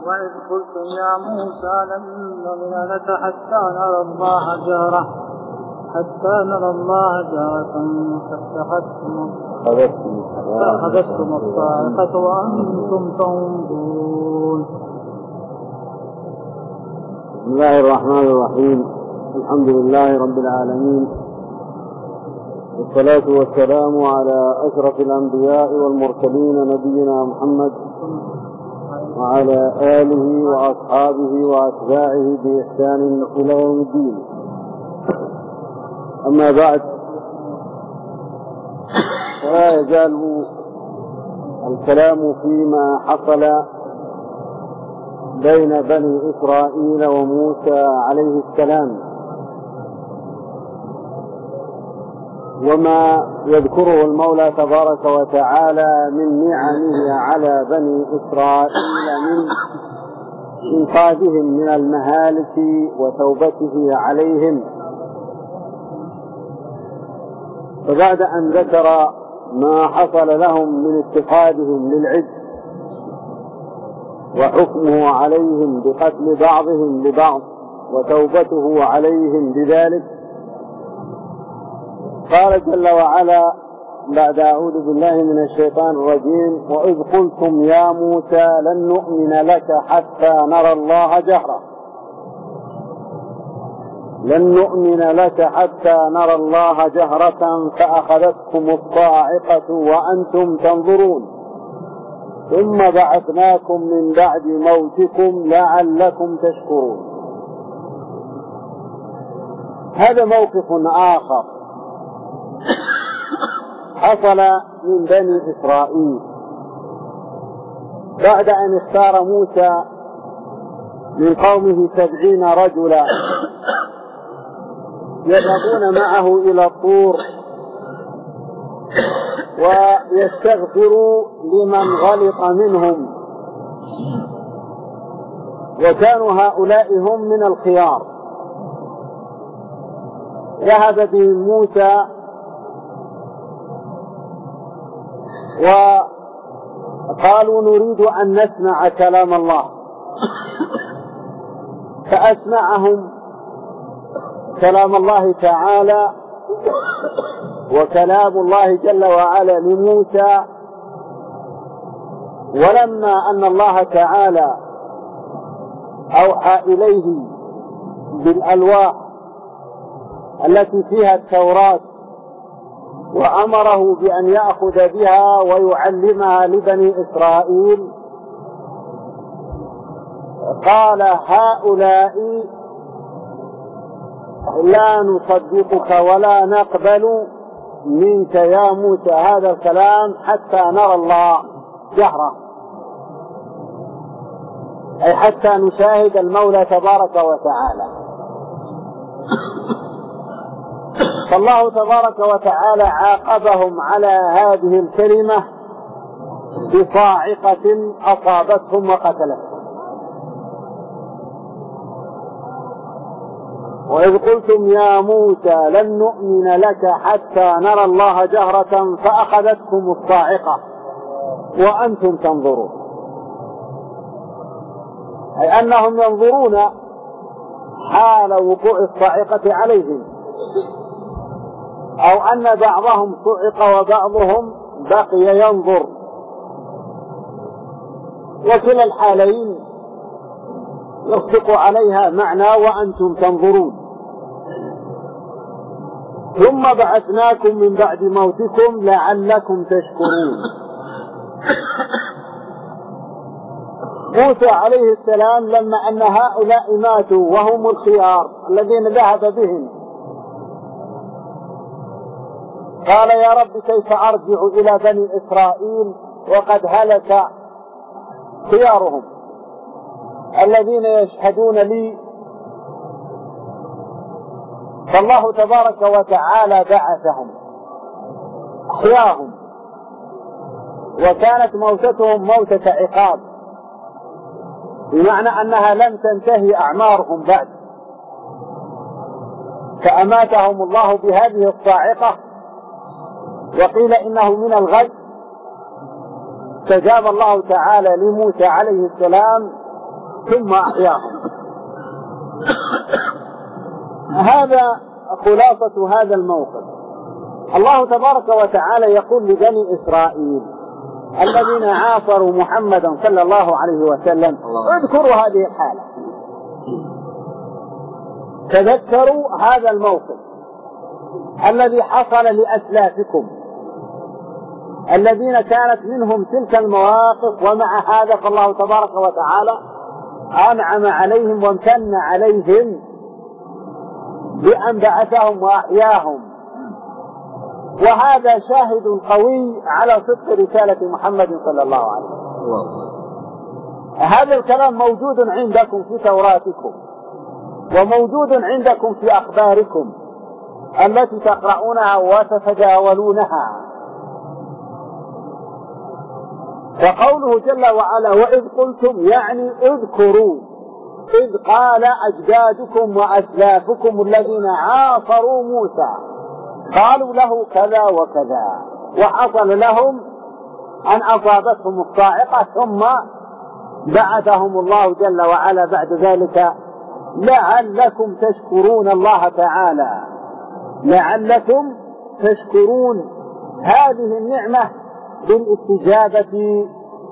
وإذ قلتم يا موسى لن نؤمن لك حتى نرى الله جهرة فأخذتكم الصاعقة وأنتم تنظرون. بسم الله الرحمن الرحيم. الحمد لله رب العالمين، والصلاة والسلام على أشرف الأنبياء والمرسلين نبينا محمد وعلى آله وأصحابه وأتباعه بإحسان إلى يوم الدين. أما بعد، فلا يزال الكلام فيما حصل بين بني إسرائيل وموسى عليه السلام، وما يذكره المولى تبارك وتعالى من نعمه على بني إسرائيل من إنقاذهم من المهالك وتوبته عليهم. فبعد أن ذكر ما حصل لهم من اتخاذهم للعجل وحكمه عليهم بقتل بعضهم لبعض وتوبته عليهم بذلك، قال جل وعلا بعد أعوذ بالله من الشيطان الرجيم: وإذ قلتم يا موسى لن نؤمن لك حتى نرى الله جهرة لن نؤمن لك حتى نرى الله جهرة فأخذتكم الصاعقة وأنتم تنظرون ثم بعثناكم من بعد موتكم لعلكم تشكرون. هذا موقف آخر حصل من بني إسرائيل بعد أن اختار موسى من قومه 70 رجلا يذهبون معه إلى الطور ويستغفروا لمن غلط منهم، وكانوا هؤلاء هم من الخيار. ذهب بهم موسى وقالوا نريد أن نسمع كلام الله، فأسمعهم كلام الله تعالى وكلام الله جل وعلا لموسى. ولما أن الله تعالى أوحى إليه بالألواح التي فيها التوراة وأمره بأن يأخذ بها ويعلمها لبني إسرائيل، قال هؤلاء لا نصدقك ولا نقبل منك يا موسى هذا الكلام حتى نرى الله جهرة، أي حتى نشاهد المولى تبارك وتعالى. فالله تبارك وتعالى عاقبهم على هذه الكلمة بصاعقة أصابتهم وقتلتهم. وإذ قلتم يا موسى لن نؤمن لك حتى نرى الله جهرة فأخذتكم الصاعقة وأنتم تنظرون، أي أنهم ينظرون حال وقوع الصاعقة عليهم، أو أن بعضهم صعق وبعضهم بقي ينظر، وكلا الحالين يصدق عليها معنى وأنتم تنظرون. ثم بعثناكم من بعد موتكم لعلكم تشكرون. موسى عليه السلام لما أن هؤلاء ماتوا وهم الخيار الذين ذهب بهم، قال يا رب كيف أرجع إلى بني إسرائيل وقد هلك خيارهم الذين يشهدون لي؟ فالله تبارك وتعالى بعثهم أحياهم، وكانت موتتهم موتة عقاب، بمعنى أنها لم تنتهي أعمارهم بعد، فأماتهم الله بهذه الصاعقة. وقيل إنه من الغد استجاب الله تعالى لموسى عليه السلام ثم أحياهم. هذا خلاصة هذا الموقف. الله تبارك وتعالى يقول لبني إسرائيل الذين عاصروا محمدا صلى الله عليه وسلم اذكروا هذه الحالة، تذكروا هذا الموقف الذي حصل لأسلافكم الذين كانت منهم تلك المواقف، ومع هذا فالله تبارك وتعالى أنعم عليهم وامتن عليهم بأن بعثهم وأحياهم. وهذا شاهد قوي على صدق رسالة محمد صلى الله عليه وسلم. هذا الكلام موجود عندكم في توراتكم وموجود عندكم في أخباركم التي تقرؤونها وتتداولونها. وقوله جل وعلا وإذ قلتم يعني اذكروا إذ قال أجدادكم وأسلافكم الذين عاصروا موسى قالوا له كذا وكذا، وحصل لهم أن أصابتهم الصاعقة ثم بعثهم الله جل وعلا بعد ذلك لعلكم تشكرون الله تعالى، لعلكم تشكرون هذه النعمة بالاستجابة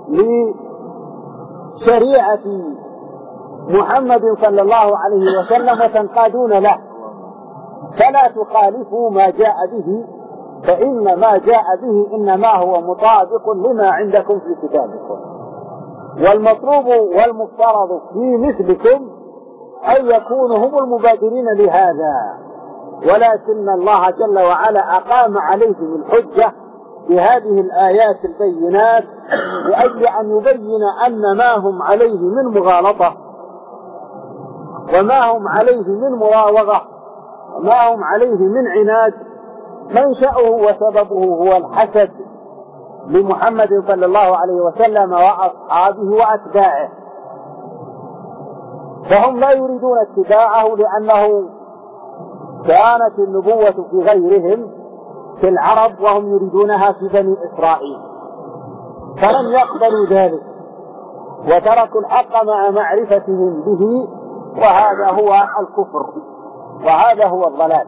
لشريعة محمد صلى الله عليه وسلم وتنقادون له، فلا تخالفوا ما جاء به، فإن ما جاء به إنما هو مطابق لما عندكم في كتابكم. والمطلوب والمفترض في مثلكم أن يكونوا هم المبادرين لهذا، ولكن الله جل وعلا أقام عليهم الحجة بهذه الآيات البينات لأجل أن يبين أن ما هم عليه من مغالطة وما هم عليه من مراوغة وما هم عليه من عناد منشأه وسببه هو الحسد لمحمد صلى الله عليه وسلم وأصحابه وأتباعه. فهم لا يريدون اتباعه لأنه كانت النبوة في غيرهم في العرب وهم يريدونها في بني إسرائيل، فلم يقبلوا ذلك وتركوا الحق مع معرفتهم به، وهذا هو الكفر وهذا هو الضلال.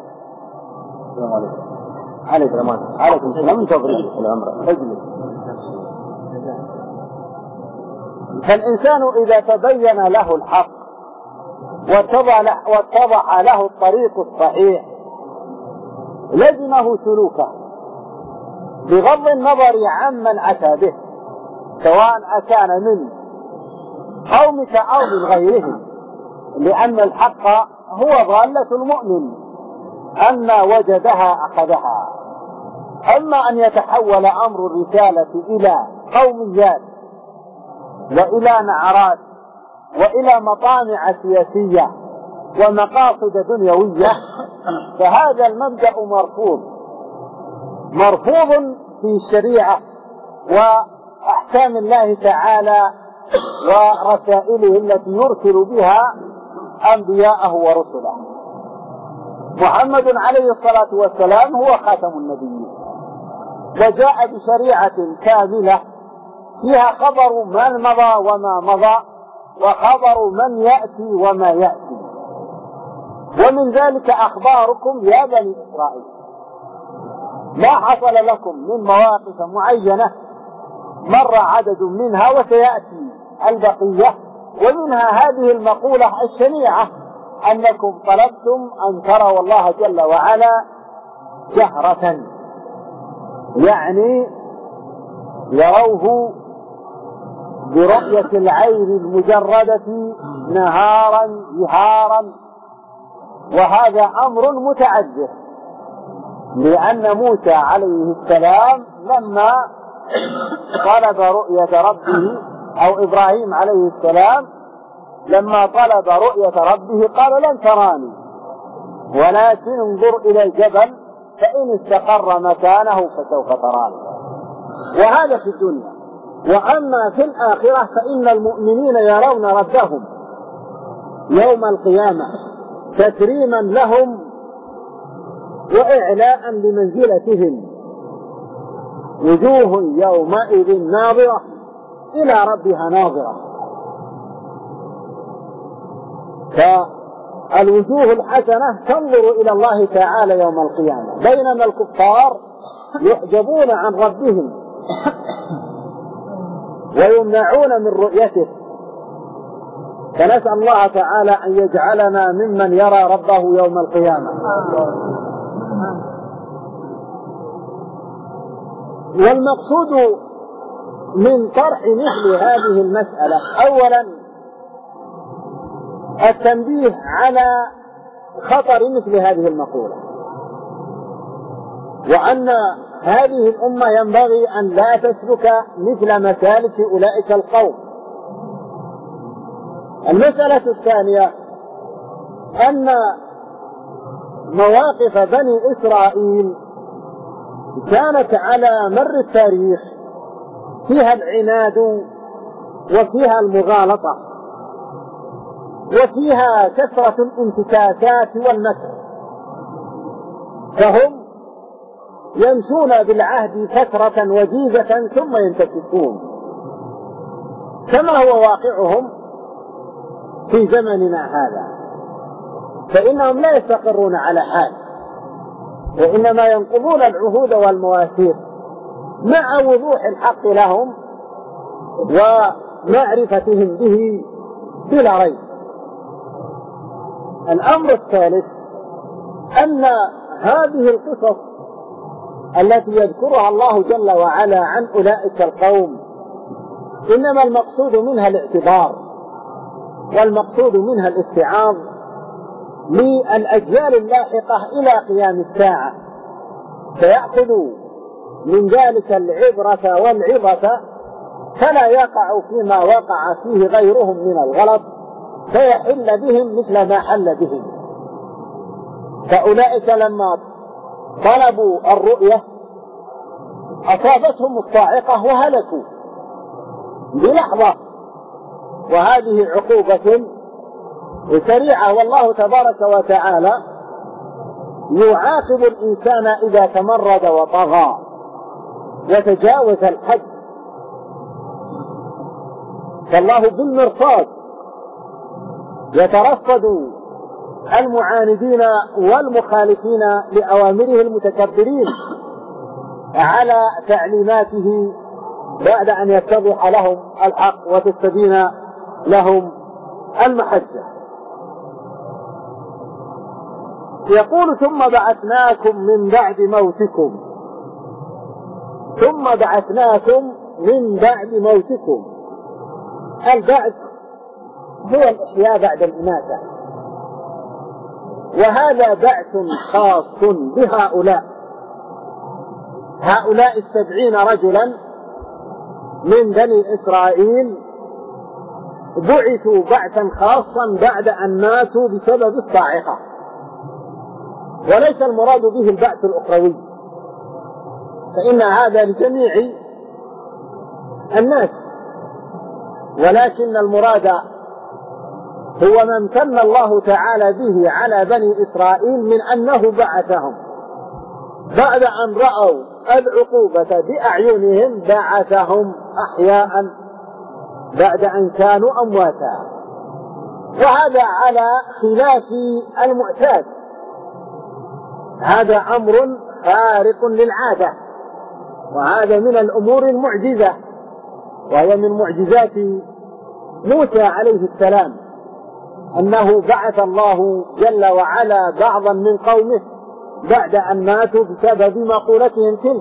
عليكم السلام. فالإنسان إذا تبين له الحق واتضح له الطريق الصحيح لزمه سلوكه بغض النظر عمن أتى به، سواء أكان من قومك أو من غيرهم، لأن الحق هو ضالة المؤمن، أما وجدها أخذها. أما أن يتحول أمر الرسالة إلى قوميات وإلى نعرات وإلى مطامع سياسية ومقاصد دنيوية، فهذا المبدأ مرفوض في الشريعة وأحكام الله تعالى ورسائله التي يرسل بها أنبياءه ورسله. محمد عليه الصلاة والسلام هو خاتم النبيين، وجاء بشريعة كاملة فيها خبر من مضى وما مضى وخبر من يأتي وما يأتي، ومن ذلك أخباركم يا بني إسرائيل. ما حصل لكم من مواقف معينة مر عدد منها وسيأتي البقية، ومنها هذه المقولة الشنيعة أنكم طلبتم أن تروا الله جل وعلا جهرة، يعني يروه برؤية العين المجردة نهارا جهارا، وهذا أمر متعذر، لأن موسى عليه السلام لما طلب رؤية ربه أو إبراهيم عليه السلام لما طلب رؤية ربه قال لن تراني ولكن انظر إلى الجبل فإن استقر مكانه فسوف تراني. وهذا في الدنيا. وأما في الآخرة فإن المؤمنين يرون ربهم يوم القيامة تكريما لهم وإعلاء لمنزلتهم، وجوه يومئذ ناظرة إلى ربها ناظرة. فالوجوه الحسنة تنظر إلى الله تعالى يوم القيامة، بينما الكفار يحجبون عن ربهم ويمنعون من رؤيته. فنسأل الله تعالى أن يجعلنا ممن يرى ربه يوم القيامة. والمقصود من طرح مثل هذه المسألة أولا التنبيه على خطر مثل هذه المقولة، وأن هذه الأمة ينبغي أن لا تسلك مثل مسالك أولئك القوم. المسألة الثانية أن مواقف بني إسرائيل كانت على مر التاريخ فيها العناد وفيها المغالطة وفيها كثرة الانتكاسات والمكر، فهم يمشون بالعهد فترة وجيزة ثم ينتكسون، كما هو واقعهم في زمننا هذا. فإنهم لا يستقرون على حال، وإنما ينقضون العهود والمواثيق مع وضوح الحق لهم ومعرفتهم به بلا ريب. الأمر الثالث أن هذه القصص التي يذكرها الله جل وعلا عن أولئك القوم إنما المقصود منها الاعتبار، والمقصود منها الاستيعاظ للأجيال اللاحقة إلى قيام الساعة، فيأخذوا من ذلك العبرة والعظة فلا يقع فيما وقع فيه غيرهم من الغلط، فيحل بهم مثل ما حل بهم. فأولئك لما طلبوا الرؤية أصابتهم الصاعقة وهلكوا بلحظة، وهذه عقوبة سريعة. والله تبارك وتعالى يعاقب الإنسان إذا تمرد وطغى وتجاوز الحد، فالله بالمرصاد يترصد المعاندين والمخالفين لأوامره المتكبرين على تعليماته بعد أن يتضح لهم الحق وتستبين لهم المحجة. يقول ثم بعثناكم من بعد موتكم، ثم بعثناكم من بعد موتكم. البعث هو الإحياء بعد الإماتة، وهذا بعث خاص بهؤلاء 70 رجلا من بني إسرائيل بعثوا بعثا خاصا بعد أن ماتوا بسبب الصاعقة، وليس المراد به البعث الأخروي، فإن هذا لجميع الناس، ولكن المراد هو ما امتن الله تعالى به على بني إسرائيل من أنه بعثهم بعد أن رأوا العقوبة بأعينهم، بعثهم أحياء بعد أن كانوا أمواتا، وهذا على خلاف المعتاد. هذا أمر خارق للعادة، وهذا من الأمور المعجزة، وهي من معجزات موسى عليه السلام، أنه بعث الله جل وعلا بعضا من قومه بعد أن ماتوا بسبب مقولتهم تلك،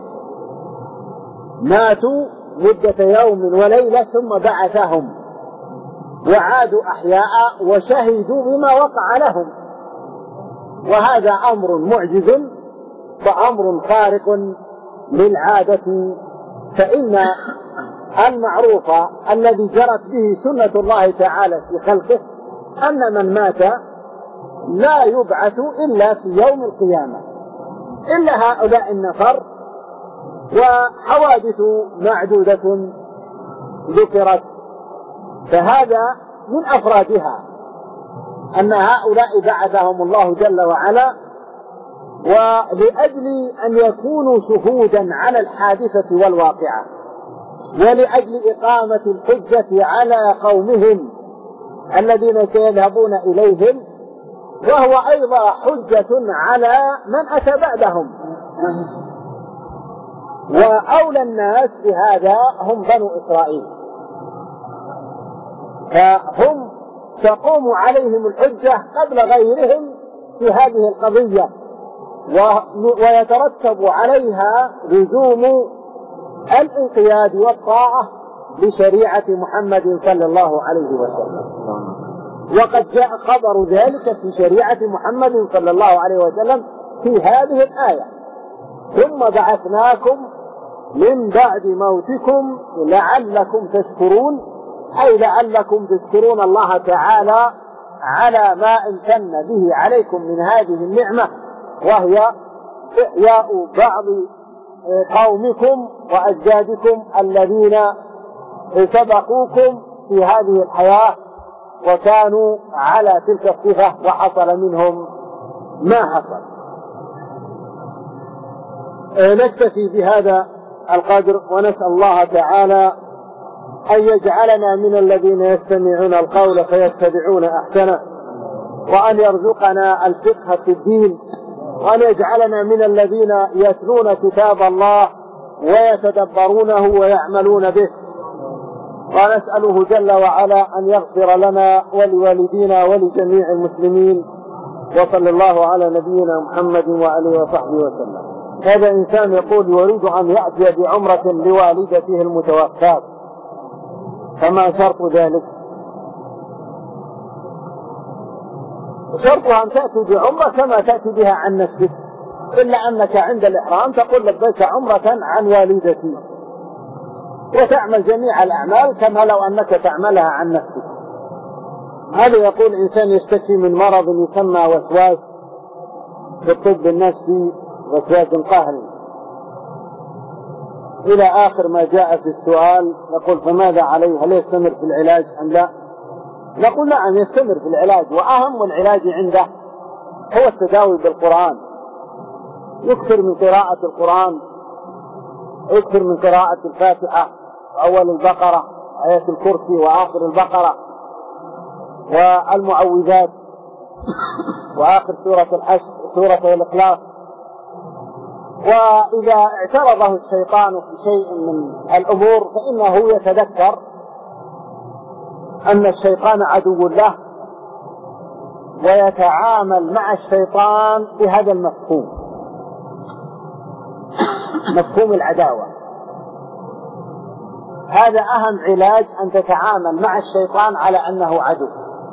ماتوا مدة يوم وليلة ثم بعثهم وعادوا أحياء وشهدوا بما وقع لهم، وهذا أمر معجز وأمر خارق للعادة. فإن المعروف الذي جرت به سنة الله تعالى في خلقه أن من مات لا يبعث إلا في يوم القيامة، إلا هؤلاء النفر، وحوادث معدودة ذكرت، فهذا من أفرادها أن هؤلاء بعثهم الله جل وعلا، ولأجل أن يكونوا شهودا على الحادثة والواقعة، ولأجل إقامة الحجة على قومهم الذين سيذهبون إليهم، وهو أيضا حجة على من أتى بعدهم. وأولى الناس بهذا هم بنو إسرائيل، فهم تقوم عليهم الحجة قبل غيرهم في هذه القضية، ويترتب عليها لزوم الانقياد والطاعة لشريعة محمد صلى الله عليه وسلم. وقد جاء خبر ذلك في شريعة محمد صلى الله عليه وسلم في هذه الآية: ثم بعثناكم من بعد موتكم لعلكم تشكرون، أي لعلكم تذكرون الله تعالى على ما امتن به عليكم من هذه النعمة، وهي إحياء بعض قومكم وأجدادكم الذين سبقوكم في هذه الحياة وكانوا على تلك الصفة وحصل منهم ما حصل. نكتفي بهذا القدر، ونسأل الله تعالى أن يجعلنا من الذين يستمعون القول فيتبعون أحسنه، وأن يرزقنا الفقه في الدين، وأن يجعلنا من الذين يتلون كتاب الله ويتدبرونه ويعملون به، ونسأله جل وعلا أن يغفر لنا ولوالدينا ولجميع المسلمين، وصلى الله على نبينا محمد وآله وصحبه وسلم. هذا إنسان يقول يريد أن يأتي بعمرة لوالدته المتوفاة، فما شرط ذلك؟ شرطها أن تأتي بعمرة كما تأتي بها عن نفسك، إلا أنك عند الإحرام تقول لبيك عمرة عن والدتي، وتعمل جميع الأعمال كما لو أنك تعملها عن نفسك. هذا يقول إنسان يشتكي من مرض يسمى وسواس في الطب النفسي، وسواس قهري، إلى آخر ما جاء في السؤال. يقول فماذا عليه؟ هل يستمر في العلاج أم لا؟ نقول نعم يستمر في العلاج، وأهم العلاج عنده هو التداوي بالقرآن. يكثر من قراءة القرآن، يكثر من قراءة الفاتحة وأول البقرة، آية الكرسي وآخر البقرة، والمعوذات، وآخر سورة الحشر، سورة الإخلاص. وإذا اعترضه الشيطان في شيء من الأمور فإنه يتذكر أن الشيطان عدو له، ويتعامل مع الشيطان بهذا المفهوم، مفهوم العداوة. هذا أهم علاج، أن تتعامل مع الشيطان على أنه عدو،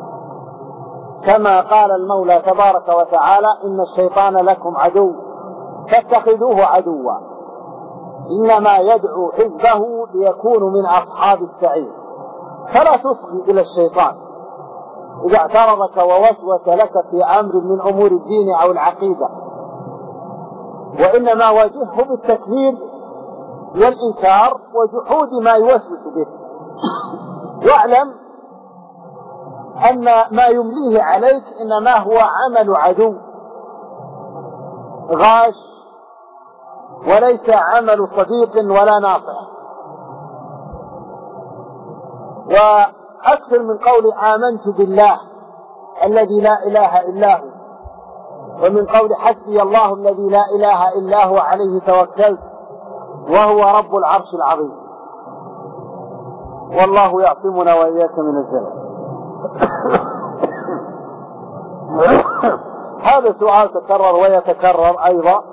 كما قال المولى تبارك وتعالى: إن الشيطان لكم عدو فاتخذوه عدوا إنما يدعو حزبه ليكونوا من أصحاب السعير. فلا تصغي إلى الشيطان إذا اعترضك ووسوس لك في أمر من أمور الدين أو العقيدة، وإنما واجهه بالتكذيب والإنكار وجحود ما يوسوس به، واعلم أن ما يمليه عليك إنما هو عمل عدو غاش، وليس عمل صديق ولا ناصح. وأكثر من قول آمنت بالله الذي لا إله إلا هو، ومن قول حسبي الله الذي لا إله إلا هو عليه توكلت وهو رب العرش العظيم. والله يعصمنا وإياك من الزلل. هذا سؤال تكرر ويتكرر أيضا،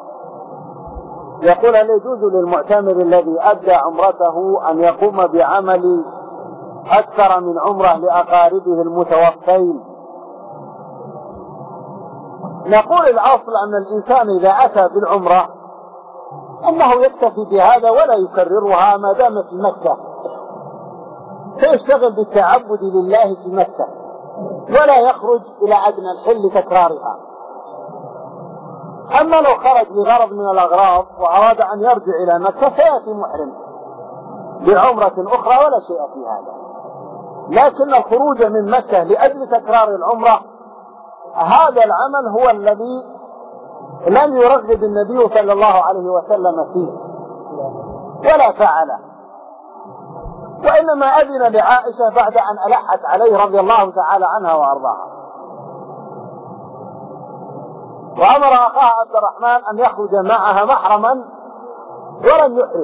يقول: هل يجوز للمعتمر الذي أدى عمرته أن يقوم بعمل أكثر من عمرة لأقاربه المتوفين؟ نقول الأصل أن الإنسان إذا أتى بالعمرة أنه يكتفي بهذا ولا يكررها ما دام في مكة، فيشتغل بالتعبد لله في مكة ولا يخرج إلى أدنى الحل لتكرارها. أما لو خرج لغرض من الأغراض وأراد أن يرجع إلى مكة فيأتي محرم بعمرة أخرى ولا شيء في هذا. لكن الخروج من مكة لأجل تكرار العمرة هذا العمل هو الذي لم يرغب النبي صلى الله عليه وسلم فيه ولا فعله، وإنما أذن لعائشة بعد أن ألحت عليه رضي الله تعالى عنها وأرضاها، وأمر أخاه عبد الرحمن أن يخرج معها محرما ولم يحرم.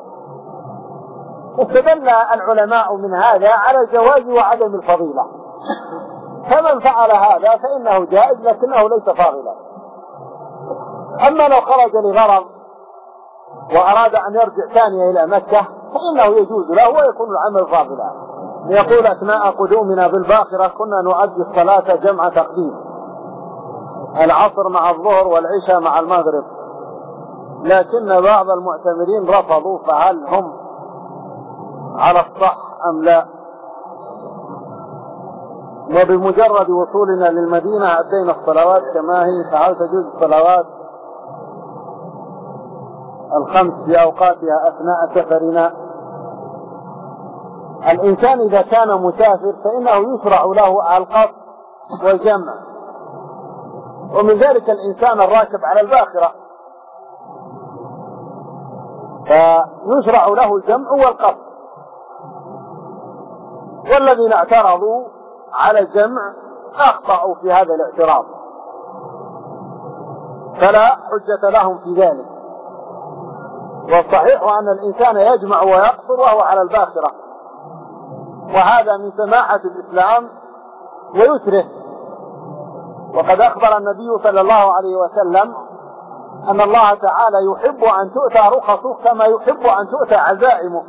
استدل العلماء من هذا على الجواز وعدم الفضيلة، فمن فعل هذا فإنه جائز لكنه ليس فاضلا. أما لو خرج لغرض وأراد أن يرجع ثانية إلى مكة فإنه يجوز له ويكون العمل فاضلا. يقول أثناء قدومنا بالباخرة كنا نؤدي الصلاة جمع تقديم، العصر مع الظهر والعشاء مع المغرب، لكن بعض المعتمرين رفضوا، فهل هم على الصح أم لا؟ وبمجرد وصولنا للمدينة أدينا الصلوات كما هي، فهل تجوز الصلوات الخمس في أوقاتها أثناء سفرنا؟ الإنسان إذا كان مسافر فإنه يشرع له القصر والجمع، ومن ذلك الإنسان الراكب على الباخرة فيشرع له الجمع والقصر، والذين اعترضوا على الجمع أخطأوا في هذا الاعتراض، فلا حجة لهم في ذلك. والصحيح أن الإنسان يجمع ويقصر وهو على الباخرة، وهذا من سماحة الإسلام ويسره. وقد أخبر النبي صلى الله عليه وسلم أن الله تعالى يحب أن تؤتى رخصه كما يحب أن تؤتى عزائمه،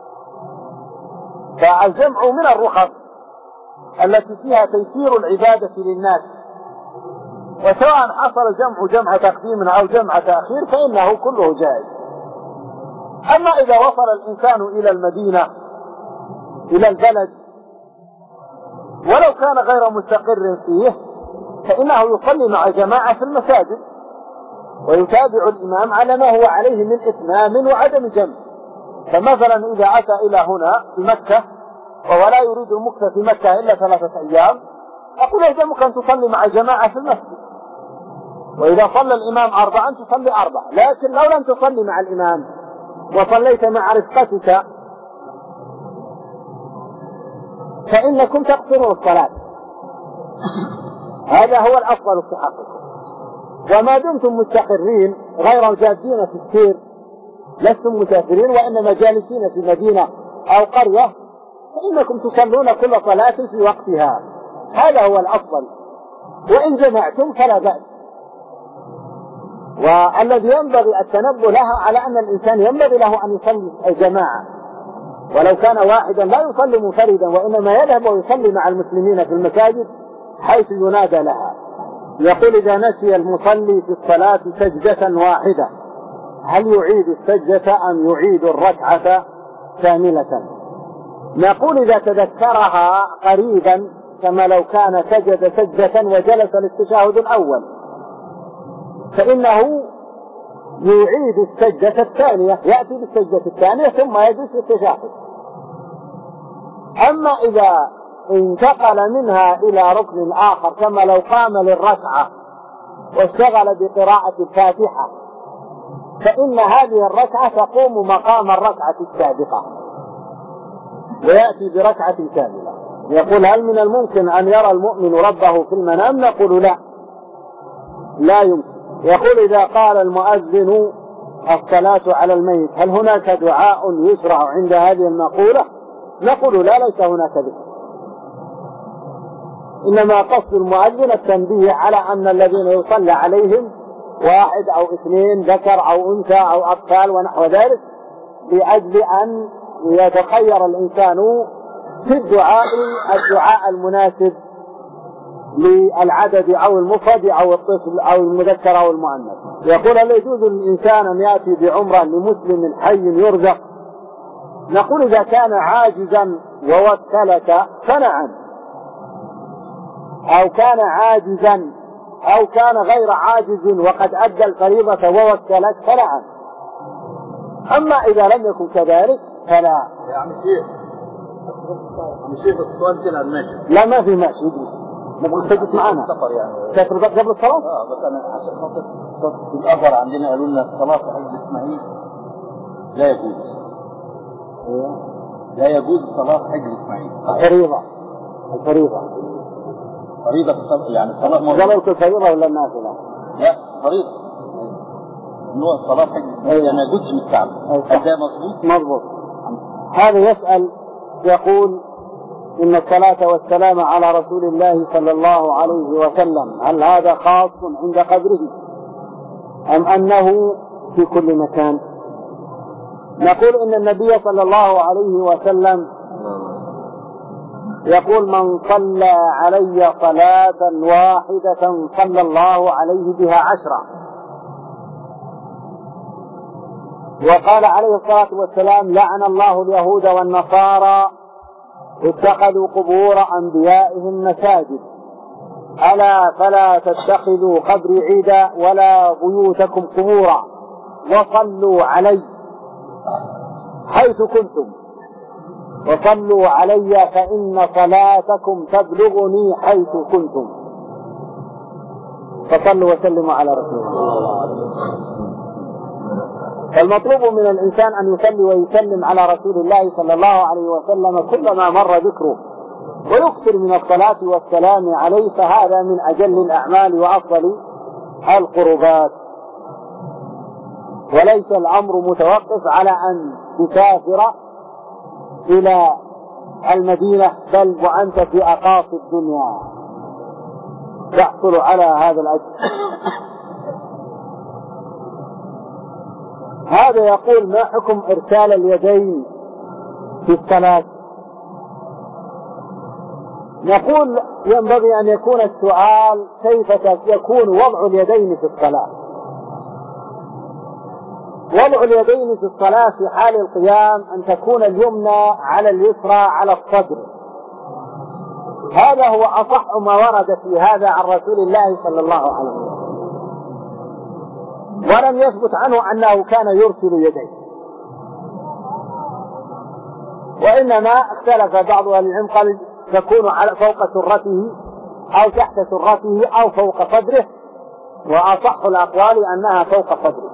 فالجمع من الرخص التي فيها تيسير العبادة للناس، وسواء حصل الجمع جمع تقديم أو جمع تأخير فإنه كله جائز. أما إذا وصل الإنسان إلى المدينة إلى البلد ولو كان غير مستقر فيه فإنه يصلي مع جماعة في المساجد ويتابع الإمام على ما هو عليه من إتمام وعدم جمع. فمثلا إذا أتى إلى هنا في مكة وهو لا يريد المكث في مكة إلا 3 أيام، أقول يلزمك أن تصلي مع جماعة في المسجد، وإذا صلى الإمام 4 تصلي 4. لكن لو لم تصلي مع الإمام وصليت مع رفقتك فإنكم تقصروا الصلاة، هذا هو الأفضل في حقكم. وما دمتم مستقرين غير جادين في السير، لستم مسافرين وإنما جالسين في مدينة أو قرية، فإنكم تصلون كل صلاة في وقتها، هذا هو الأفضل. وإن جمعتم فلا بأس. والذي ينبغي التنبه لها على أن الإنسان ينبغي له أن يصلي الجماعة، ولو كان واحدا لا يصلي منفردا وإنما يذهب ويصلي مع المسلمين في المساجد حيث ينادى لها. يقول إذا نسي المصلي في الصلاة سجدة واحدة هل يعيد السجدة أم يعيد الركعة كاملة؟ نقول إذا تذكرها قريبا كما لو كان سجد سجدة وجلس للتشهد الأول فإنه يعيد السجدة الثانية، يأتي بالسجدة الثانية ثم يجلس للتشهد. أما إذا انتقل منها إلى ركن آخر كما لو قام للركعة واشتغل بقراءة الفاتحة فإن هذه الركعة تقوم مقام الركعة السابقة ويأتي بركعة كاملة. يقول هل من الممكن أن يرى المؤمن ربه في المنام؟ نقول لا، لا يمكن. يقول إذا قال المؤذن الصلاة على الميت هل هناك دعاء يشرع عند هذه المقولة؟ نقول لا، ليس هناك ذكر، إنما قصد المؤذن التنبيه على أن الذين يصلى عليهم 1 أو 2 ذكر أو أنثى أو أطفال ونحو ذلك، لأجل أن يتخير الإنسان في الدعاء المناسب للعدد أو المفرد أو الطفل أو المذكر أو المؤنث. يقول هل يجوز للإنسان أن يأتي بعمرة لمسلم حي يرزق؟ نقول إذا كان عاجزا ووكلك فنعم، أو كان عاجزا أو كان غير عاجز وقد أدى الفريضة ووكلك فنعم. أما إذا لم يكن كذلك فلا. يعني شيخ السؤال كده الماشي؟ لا ما في ماشي، يجلس نبغى تجلس معنا. السفر يعني سافر قبل الصلاة؟ بس أنا عشان خاطر في الأثر عندنا قالوا لنا الصلاة في حج إسماعيل لا يجوز. لا يجوز صلاة حجر إسماعيل. الفريضة يعني الصلاة قبل الفريضة ولا النافلة؟ لا فريضة نوع صلاة حجر إسماعيل ما يجوزش من الكعبة. هل ده مضبوط. هذا يسأل يقول إن الصلاة والسلام على رسول الله صلى الله عليه وسلم هل هذا خاص عند قبره أم أنه في كل مكان؟ نقول إن النبي صلى الله عليه وسلم يقول من صلى علي صلاة واحدة صلى الله عليه بها 10. وقال عليه الصلاة والسلام لعن الله اليهود والنصارى اتخذوا قبور أنبيائهم مساجد ألا فلا تتخذوا قبري عيدا ولا بيوتكم قبورا وصلوا علي حيث كنتم وصلوا علي فإن صلاتكم تبلغني حيث كنتم. فصلوا وسلموا على رسول الله. فالمطلوب من الإنسان أن يصلي ويسلم على رسول الله صلى الله عليه وسلم كلما مر ذكره ويكثر من الصلاة والسلام عليه، فهذا من أجل الأعمال وأفضل القربات. وليس الأمر متوقف على أن تسافر إلى المدينة، بل وأنت في أقاصي الدنيا تحصل على هذا الأجر. هذا يقول ما حكم إرسال اليدين في الصلاة؟ نقول ينبغي أن يكون السؤال كيف يكون وضع اليدين في الصلاة. وضع اليدين في الصلاة في حال القيام أن تكون اليمنى على اليسرى على الصدر. هذا هو أصح ما ورد في هذا عن رسول الله صلى الله عليه وسلم، ولم يثبت عنه أنه كان يرسل يديه، وإنما اختلف بعض أهل العلم قال تكون على فوق سرته أو تحت سرته أو فوق صدره، وأصح الأقوال أنها فوق صدره.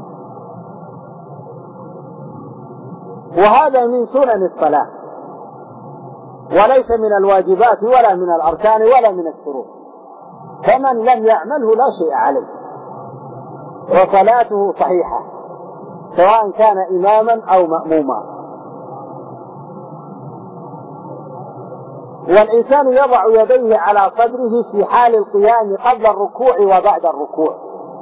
وهذا من سنن الصلاة وليس من الواجبات ولا من الأركان ولا من الشروط، فمن لم يعمله لا شيء عليه وصلاته صحيحة سواء كان إماما أو مأموما. والإنسان يضع يديه على صدره في حال القيام قبل الركوع وبعد الركوع،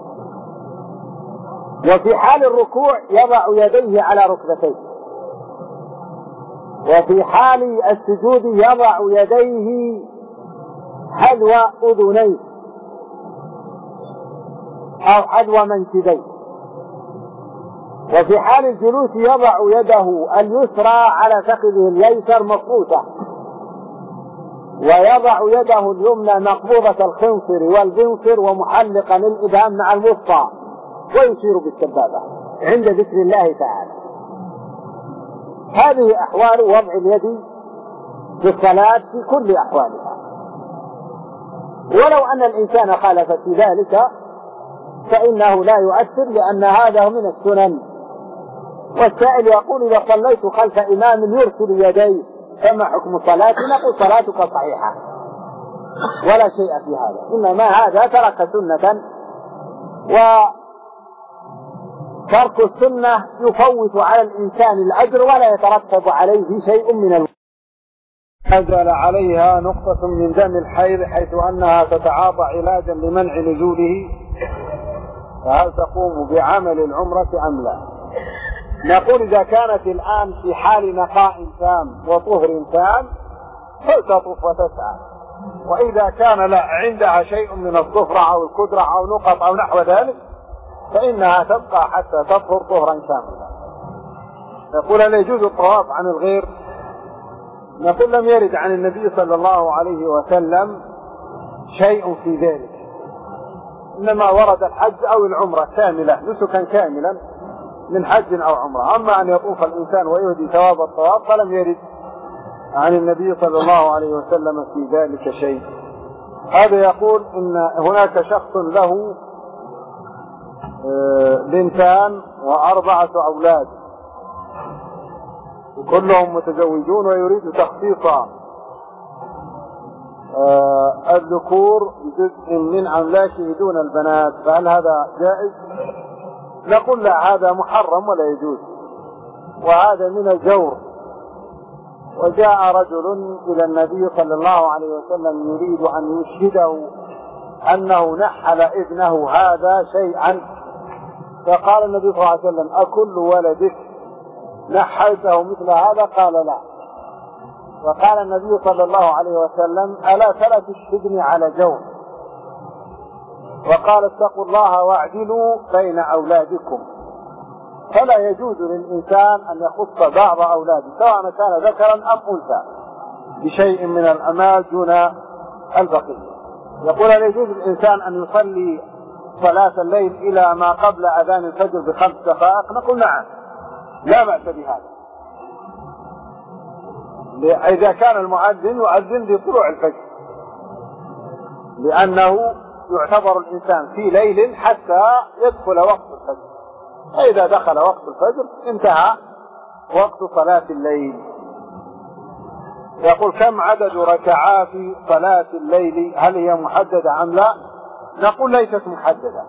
وفي حال الركوع يضع يديه على ركبتيه، وفي حال السجود يضع يديه حذو أذنيه أو حذو منكبيه، وفي حال الجلوس يضع يده اليسرى على فخذه اليسار مفروشة، ويضع يده اليمنى مقبوضة الخنصر والبنصر ومحلقا الإبهام مع الوسطى ويشير بالسبابة عند ذكر الله تعالى. هذه أحوال وضع اليد في الصلاة في كل أحوالها، ولو أن الإنسان خالف في ذلك فإنه لا يؤثر، لأن هذا من السنن. والسائل يقول إذا صليت خلف إمام يرسل يديه فما حكم صلاتي؟ نقول صلاتك صحيحة ولا شيء في هذا، إنما هذا ترك سنة، وترك السنة يفوت على الإنسان الأجر ولا يترتب عليه شيء من الوجه. نزل عليها نقطة من دم الحيض حيث أنها تتعاطى علاجا لمنع نزوله، فهل تقوم بعمل العمرة أم لا؟ نقول إذا كانت الآن في حال نقاء تام وطهر تام فلتطوف وتسعى، وإذا كان لا عندها شيء من الصفرة أو الكدرة أو نقط أو نحو ذلك فإنها تبقى حتى تطهر طهرا كاملا. نقول لا يجوز الطواف عن الغير؟ نقول لم يرد عن النبي صلى الله عليه وسلم شيء في ذلك، إنما ورد الحج أو العمرة كاملة نسكا كاملا من حج أو عمرة. أما أن يطوف الإنسان ويهدي ثواب الطواف فلم يرد عن النبي صلى الله عليه وسلم في ذلك شيء. هذا يقول إن هناك شخص له بنتان و4 أولاد، كلهم متزوجون ويريد تخصيص الذكور بجزء من أملاكه دون البنات، فهل هذا جائز؟ نقول لا، هذا محرم ولا يجوز، وهذا من الجور. وجاء رجل إلى النبي صلى الله عليه وسلم يريد أن يشهده أنه نحل ابنه هذا شيئا، فقال النبي صلى الله عليه وسلم: أكل ولدك نحلته مثل هذا؟ قال لا. وقال النبي صلى الله عليه وسلم: ألا فلا تشهدني على جور. وقال: اتقوا الله واعدلوا بين أولادكم. فلا يجوز للإنسان أن يخص بعض أولاده سواء كان ذكرا أم أنثى بشيء من الأمال دون البقية. يقول: هل يجوز للإنسان أن يصلي صلاة الليل إلى ما قبل أذان الفجر ب5 دقائق؟ نقول نعم، لا بأس بهذا، إذا كان المؤذن يؤذن بطلوع الفجر، لأنه يعتبر الإنسان في ليل حتى يدخل وقت الفجر، فإذا دخل وقت الفجر انتهى وقت صلاة الليل. يقول: كم عدد ركعات صلاة الليل؟ هل هي محددة أم لا؟ نقول ليست محددة.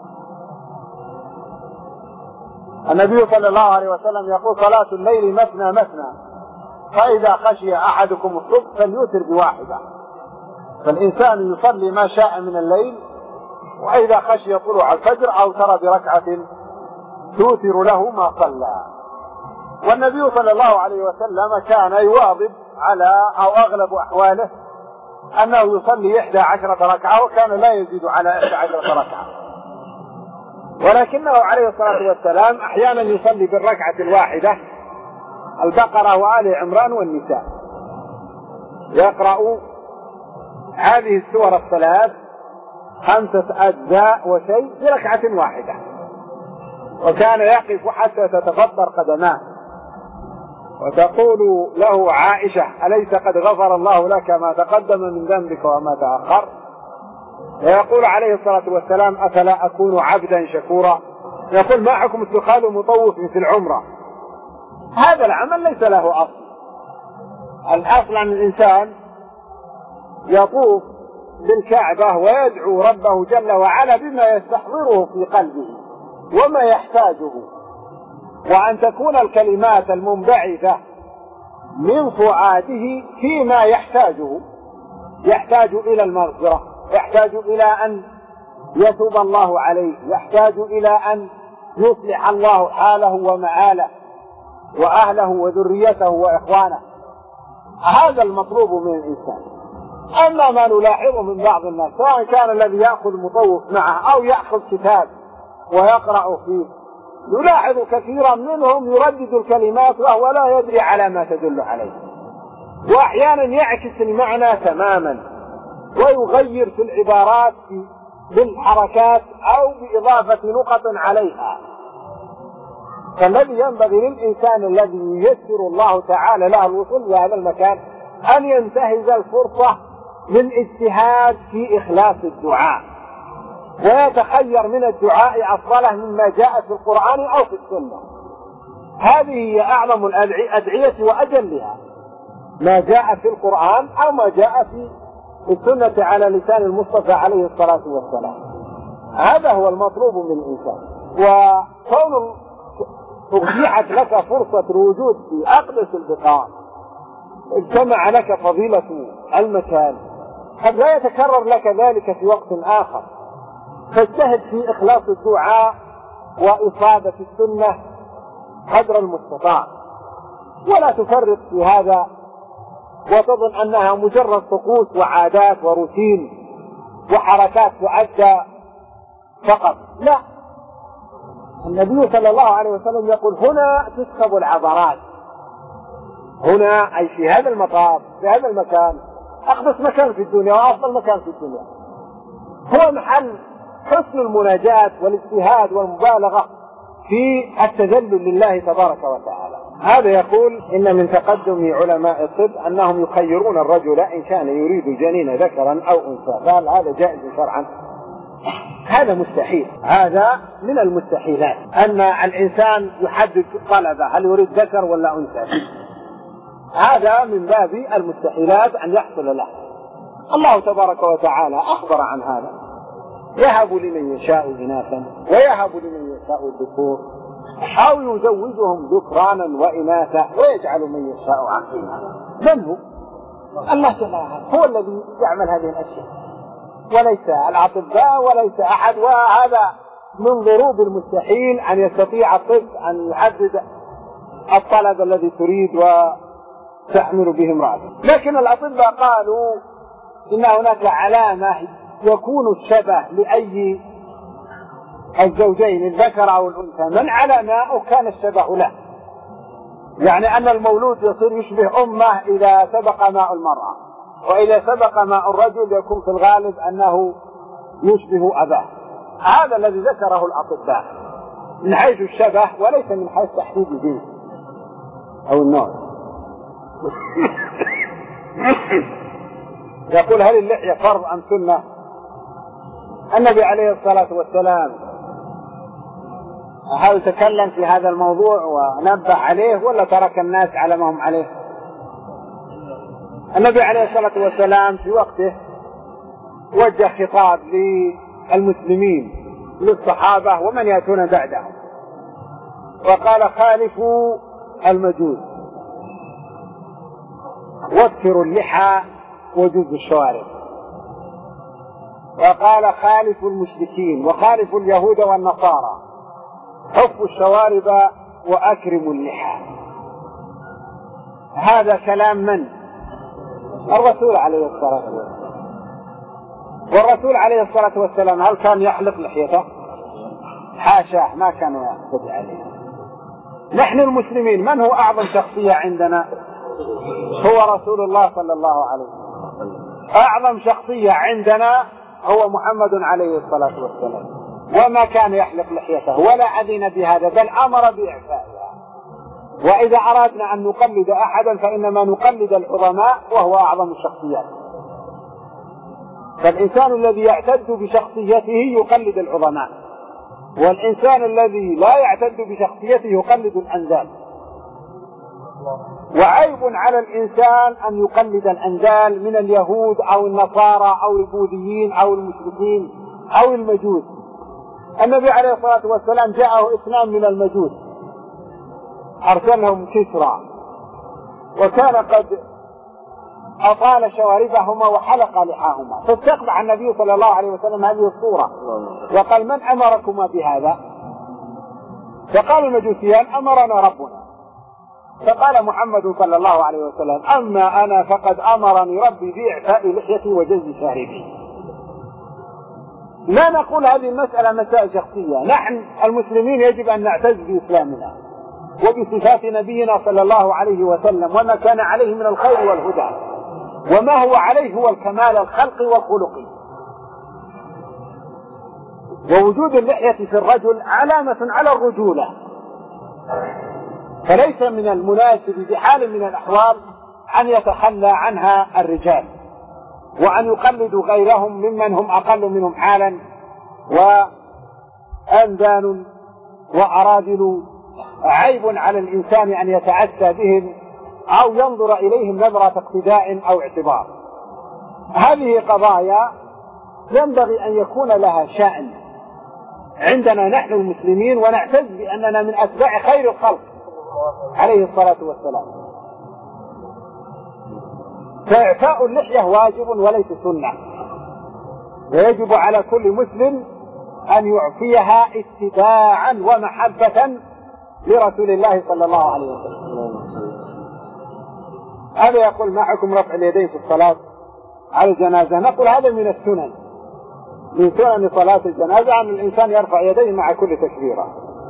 النبي صلى الله عليه وسلم يقول: صلاة الليل مثنى مثنى، فإذا خشي أحدكم الصبح فليوتر ب1. فالإنسان يصلي ما شاء من الليل، وإذا خشي طلوع الفجر أوتر بركعة توتر له ما صلى. والنبي صلى الله عليه وسلم كان يواظب على أو أغلب أحواله أنه يصلي 11 ركعة، وكان لا يزيد على 11 ركعة، ولكنه عليه الصلاة والسلام أحيانا يصلي بالركعة الواحدة البقرة وآل عمران والنساء، يقرأ هذه السور الثلاث 5 أجزاء وشيء بركعة واحدة، وكان يقف حتى تتفطر قدماه، وتقول له عائشة: أليس قد غفر الله لك ما تقدم من ذنبك وما تأخر؟ ويقول عليه الصلاة والسلام: أفلا أكون عبدا شكورا؟ يقول: ما حكم اتخاذ مطوف في العمرة؟ هذا العمل ليس له أصل. الأصل أن الإنسان يطوف بالكعبة ويدعو ربه جل وعلا بما يستحضره في قلبه وما يحتاجه، وأن تكون الكلمات المنبعثة من فؤاده فيما يحتاجه، يحتاج إلى المغفرة، يحتاج إلى أن يتوب الله عليه، يحتاج إلى أن يصلح الله حاله ومآله وأهله وذريته وإخوانه. هذا المطلوب من الإنسان. أما ما نلاحظه من بعض الناس، سواء كان الذي يأخذ مطوف معه أو يأخذ كتاب ويقرأ فيه، نلاحظ كثيرا منهم يردد الكلمات وهو لا يدري على ما تدل عليه، وأحيانا يعكس المعنى تماما ويغير في العبارات بالحركات أو بإضافة نقط عليها. فالذي ينبغي للإنسان الذي ييسر الله تعالى له الوصول إلى هذا المكان أن ينتهز الفرصة من اجتهاد في إخلاص الدعاء، ويتخير من الدعاء أفضله مما جاء في القرآن أو في السنة. هذه هي أعظم الأدعية وأجلها، ما جاء في القرآن أو ما جاء في السنة على لسان المصطفى عليه الصلاة والسلام. هذا هو المطلوب من الإنسان. وكون أتيحت لك فرصة الوجود في أقدس البقاع، اجتمع لك فضيلة المكان، قد لا يتكرر لك ذلك في وقت آخر، فاجتهد في إخلاص الدعاء وإصابة السنة قدر المستطاع، ولا تفرط في هذا وتظن أنها مجرد طقوس وعادات وروتين وحركات تؤدى فقط. لا، النبي صلى الله عليه وسلم يقول: هنا تسكب العبرات، هنا أي في هذا المطاف، في هذا المكان، أقدس مكان في الدنيا وأفضل مكان في الدنيا، هو محل حسن المناجاة والاجتهاد والمبالغة في التذلل لله تبارك وتعالى. هذا يقول: إن من تقدم علماء الطب أنهم يخيرون الرجل إن كان يريد جنين ذكرا أو أنثى، فهل هذا جائز شرعا؟ هذا مستحيل، هذا من المستحيلات أن الإنسان يحدد طلبه هل يريد ذكر ولا أنثى. هذا من باب المستحيلات أن يحصل له. الله تبارك وتعالى أخبر عن هذا: يهب لمن يشاء إناثا ويهب لمن يشاء الذكور أو يزوجهم ذكرانا وإناثا ويجعل من يشاء عقيما. من هو؟ الله تعالى هو الذي يعمل هذه الأشياء، وليس الأطباء وليس أحد. وهذا من ضروب المستحيل أن يستطيع الطب أن يحدد الطلب الذي تريد وتعمل به امرأة. لكن الأطباء قالوا إن هناك علامة يكون الشبه لأي الزوجين الذكر أو الأنثى، من على ماء كان الشبه له، يعني أن المولود يصير يشبه أمه إذا سبق ماء المرأة، وإذا سبق ماء الرجل يكون في الغالب أنه يشبه أباه. هذا الذي ذكره الأطباء من حيث الشبه وليس من حيث تحديد الجنس أو النوع. يقول: هل اللحية فرض أم سنة؟ النبي عليه الصلاة والسلام هل تكلم في هذا الموضوع ونبه عليه ولا ترك الناس على ما هم عليه؟ النبي عليه الصلاة والسلام في وقته وجه خطاب للمسلمين للصحابة ومن يأتون بعدهم، وقال: خالفوا المجوس وفروا اللحى وجوزوا الشوارب، وقال: خالفوا المشركين وخالفوا اليهود والنصارى حفوا الشوارب وأكرموا اللحى. هذا كلام من؟ الرسول عليه الصلاة والسلام. والرسول عليه الصلاة والسلام هل كان يحلق لحيته؟ حاشاه، ما كان يقصد عليه. نحن المسلمين من هو أعظم شخصية عندنا؟ هو رسول الله صلى الله عليه وسلم. أعظم شخصية عندنا هو محمد عليه الصلاة والسلام، وما كان يحلق لحيته ولا أذن بهذا، بل أمر بإعفائها. وإذا أردنا أن نقلد أحدا فإنما نقلد العظماء وهو أعظم الشخصيات. فالإنسان الذي يعتد بشخصيته يقلد العظماء، والإنسان الذي لا يعتد بشخصيته يقلد الأنذال. وعيب على الإنسان أن يقلد الأنذال من اليهود أو النصارى أو البوذيين أو المشركين أو المجوس. النبي عليه الصلاة والسلام جاءه 2 من المجوس أرسلهم كسرى، وكان قد أطال شواربهما وحلق لحاهما، فاستقبح النبي صلى الله عليه وسلم هذه الصورة وقال: من أمركما بهذا؟ فقال المجوسيان: أمرنا ربنا. فقال محمد صلى الله عليه وسلم: أما أنا فقد أمرني ربي بإعفاء لحيتي وجز شاربي. لا نقول هذه المسألة مسائل شخصية، نحن المسلمين يجب أن نعتز بإسلامنا وبصفات نبينا صلى الله عليه وسلم وما كان عليه من الخير والهدى، وما هو عليه هو الكمال الخلقي والخلقي. ووجود اللحية في الرجل علامة على الرجولة، فليس من المناسب بحال من الأحوال أن يتخلى عنها الرجال وأن يقلدوا غيرهم ممن هم أقل منهم حالا وأنذان وأراذل. عيب على الإنسان أن يتعسى بهم أو ينظر إليهم نظرة اقتداء أو اعتبار. هذه قضايا ينبغي أن يكون لها شأن عندنا نحن المسلمين، ونعتز بأننا من أتباع خير الخلق عليه الصلاة والسلام. فإعفاء اللحية واجب وليس سنة، ويجب على كل مسلم أن يعفيها اتباعا ومحبة لرسول الله صلى الله عليه وسلم. هذا يقول: ما حكم رفع اليدين في الصلاة على الجنازة؟ نقول هذا من السنن، من سنن صلاة الجنازة أن الإنسان يرفع يديه مع كل تكبيرة.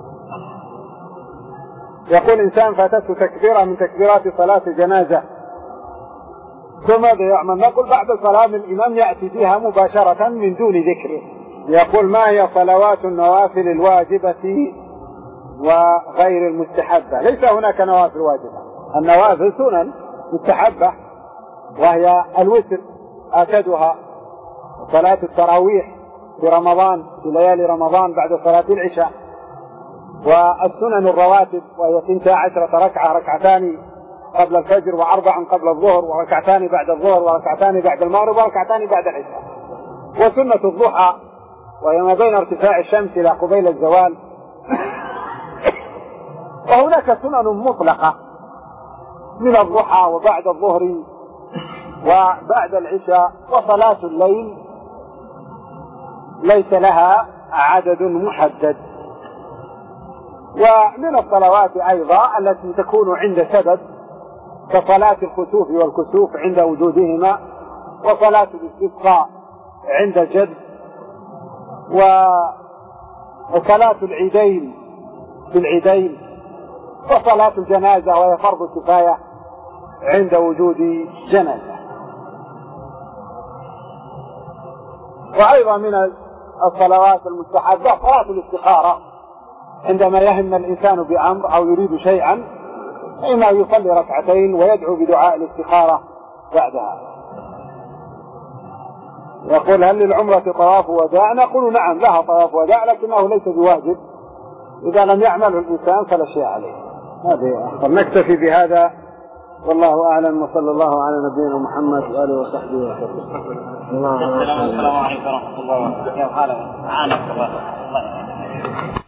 يقول إنسان فاتته تكبيرة من تكبيرات صلاة الجنازة فماذا يعمل؟ نقول بعد صلاة الإمام يأتي بها مباشرة من دون ذكره. يقول: ما هي صلوات النوافل الواجبة وغير المستحبة؟ ليس هناك نوافل واجبة، النوافل سنن مستحبة، وهي الوتر آكدها، صلاة التراويح في رمضان في ليالي رمضان بعد صلاة العشاء. والسنن الرواتب وهي 12 ركعة، ركعتان قبل الفجر وأربع قبل الظهر وركعتان بعد الظهر وركعتان بعد المغرب وركعتان بعد العشاء. وسنة الضحى وهي ما بين ارتفاع الشمس إلى قبيل الزوال. وهناك سنن مطلقة من الضحى وبعد الظهر وبعد العشاء. وصلاة الليل ليس لها عدد محدد. ومن الصلوات أيضا التي تكون عند سبب كصلاة الخسوف والكسوف عند وجودهما، وصلاة الاستسقاء عند جد، وصلاة العيدين بالعيدين، وصلاة الجنازة وهي فرض كفاية عند وجود جنازة. وأيضا من الصلوات المستحبة صلاة الاستخارة عندما يهم الإنسان بأمر أو يريد شيئا فإنه يصلي ركعتين ويدعو بدعاء الاستخارة بعدها. يقول هل للعمرة طواف وداع؟ نقول نعم لها طواف وداع لكنه ليس بواجب، إذا لم يعمله الإنسان فلا شيء عليه. هذه نكتفي بهذا والله أعلم، وصلى الله على نبينا محمد وآله وصحبه وسلم. السلام عليكم ورحمة الله وبركاته.